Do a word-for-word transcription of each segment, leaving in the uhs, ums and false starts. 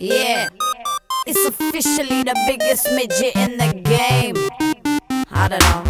Yeah, it's officially the biggest midget in the game. I don't know.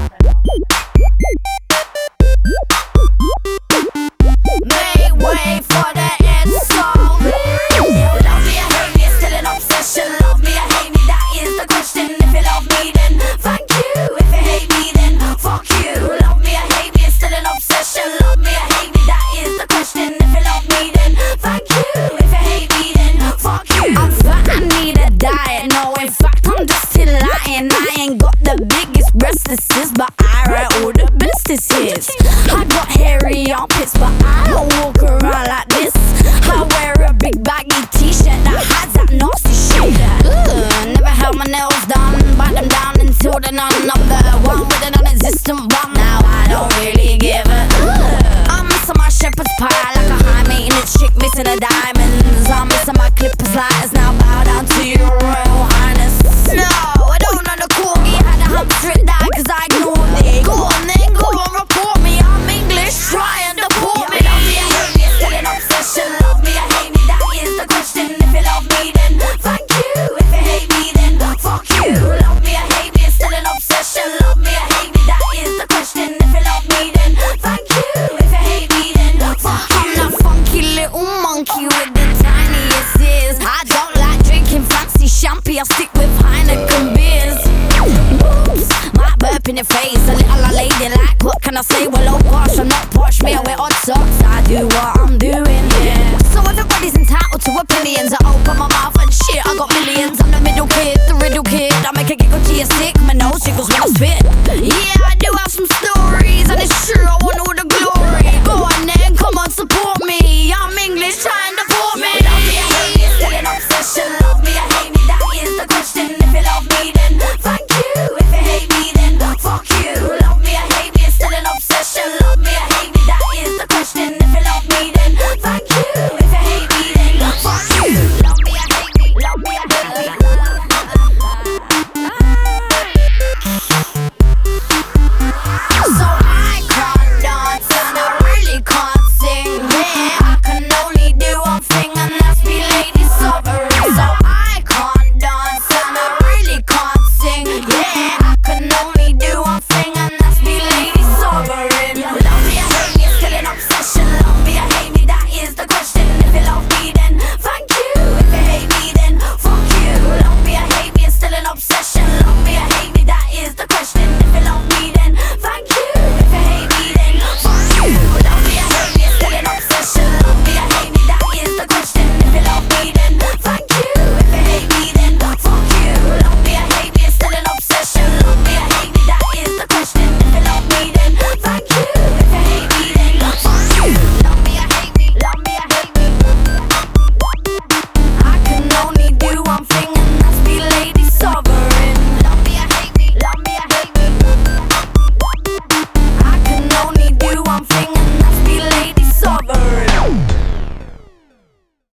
Make way for the end song. Love me or hate me, it's still an obsession. Love me or hate me, that is the question. If you love me, then thank you. If you hate me, then fuck you. Love me or hate me, it's still an obsession. Love me or hate me, that is the question. If you love me, then thank you. If you hate me, then fuck you. I'm fat, I need a diet. No, in fact, I'm just still lying. I ain't got the biggest breasts, this is, but I write all the best this is. I got hairy armpits, but I don't walk around like this. I wear a big baggy t-shirt that has that nasty shit. Ugh, never held my nails down, bite them down until the none. I'm the one with an non-existent one. Now I don't really give a ugh. I'm missing my shepherd's pie like a high maintenance chick missing the diamonds. I'm missing my clippers lighters, now bow down to your royal highness. No, I don't know the corgi had a hump straight down cause I ignored it. Go on then, go on, report me. I'm English, try and deport me. Love me or hate me, it's still an obsession. Love me or hate me, that is the question. If you love me, then thank you. If you hate me, then fuck you. Love me or hate me, it's still an obsession. Love me or hate me, that is the question. If you love me, then thank you. If you hate me, then fuck you. I'm that funky little monkey with the tiniest ears. I don't like drinking fancy champagne, I stick with Heineken beers. Oops, might burp in your face, a little a lady like, what can I say? Well, oh gosh, I'm not posh, me I wear odd socks. I do what I'm doing, yeah. So everybody's entitled to opinions.